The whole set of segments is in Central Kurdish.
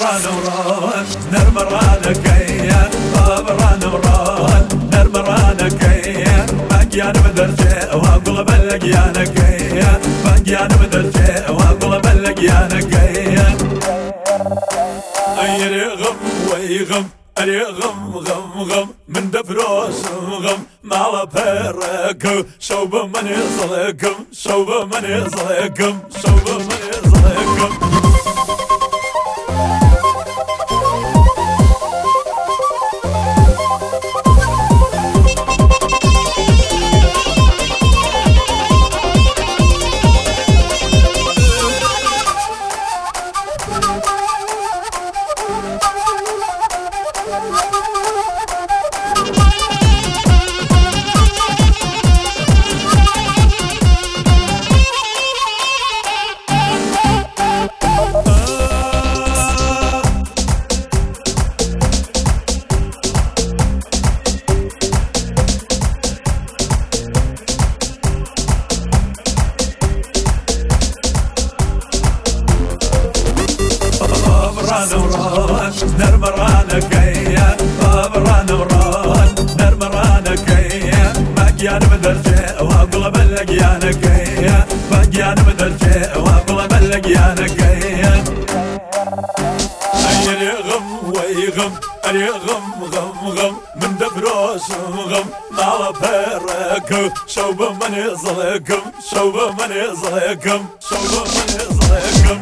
بران وران نرمران كيان بران وران نرمران كيان باقيان بدرجة واقول بلقيان كيان باقيان بدرجة واقول بلقيان كيان أي غم ويغم أري غم غم غم من دبروس غم مع بيرك شوب من يصلكم شوب من يصلكم شوب من يصلكم نرمران كيان بران وران نرمران كيان باقيان بدرجة واقول بلقيان كيان باقيان بدرجة واقول بلقيان كيان أي غم ويغم أي غم غم غم من دبروس غم مع بيرك شوب من يصلكم شوب من يصلكم شوب من يصلكم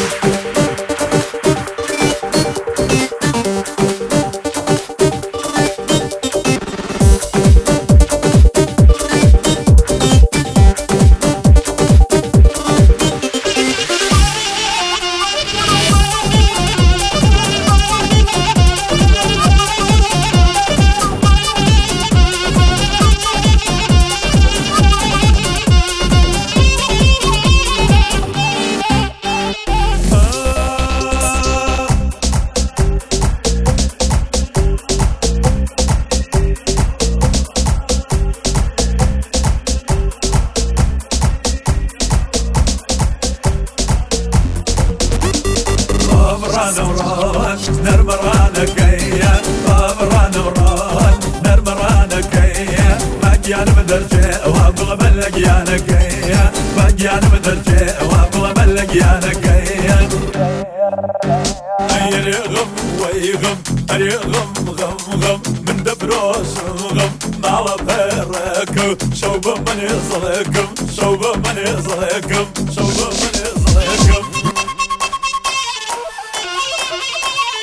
نرمران كيان بران وران نرمران كيان باقيان بدرجة واقول بلقيان كيان باقيان بدرجة واقول بلقيان كيان أي غم ويغم أي غم غم غم من دبروس غم مع بيرك شوب من يصلكم شوب من يصلكم شوب من يصلكم